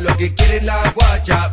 lo que quiere la guacha.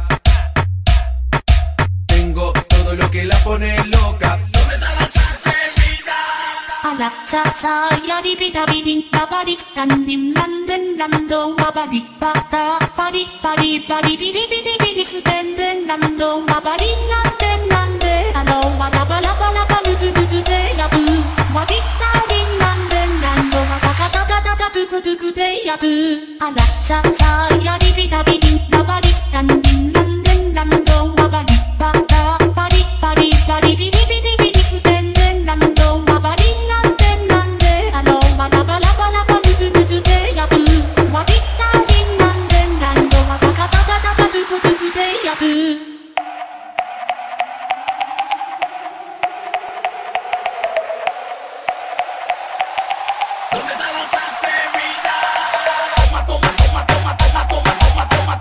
Tengo todo lo que la pone loca. ¿Dónde está la salsevida? A la cha cha ya di bida bidin ba ba di dan dim dan den dan do ba ba di ba da ba di bidi bidi bidi su den den dan do ba ba di nan den nan de alo wa la ba du de ya bu wa di da di nan den dan do ba ka da du de ya bu. A la cha cha ya di bida bidin ba ba di dan dim dan den dan do ba ba di ba da ba di bidi bidi bidi su den den dan do ba ba di nan den nan de alo wa la ba du de ya bu wa di da di nan den dan do ba ka da du de ya bu. ¿Dónde está la salsevida? Toma, toma, toma, toma, toma, toma, toma, toma.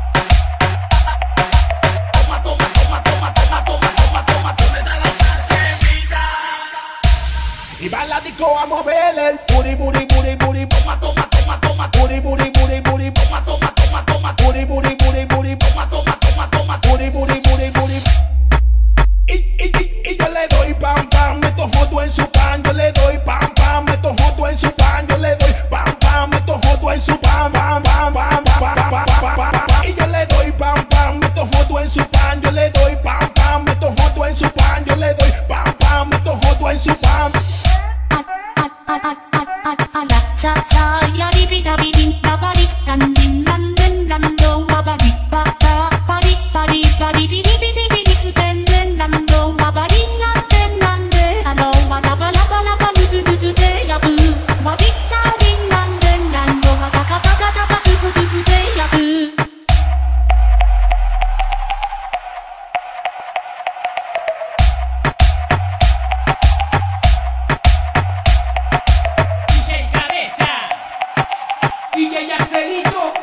Toma, toma, toma, toma, toma, toma, toma, toma. ¿Dónde está la salsevida? Y va la disco a mover el booty, booty, booty, booty. Toma, toma, toma, toma, Booty, booty, booty, booty. toma, toma, toma, toma, Booty, booty, booty, booty. toma, toma, toma, toma. Booty, booty, booty, booty. Y yo le doy pam, pam, meto joto en su pan. Yo le doy pam, pam, meto joto en su pan. Yo le doy pam, pam, meto joto en su pan, pam, pam, pam, pam, pam, pam, pam, pam. Y yo le doy pam, pam, meto joto en su pan. Yo le doy pam, pam, meto joto en su pan. Yo le doy pam, pam, meto joto en su pan. A la cha cha ya di bida bidin ba ba di dan din dan den dan do ba ba di ba da ba di bidi bidi su den den dan do ba ba di nan den nan de alo wa la ba du de ya bu wa di da di nan den dan do ba ka du de ya bu. DJ Cabeza, DJ Yacelito.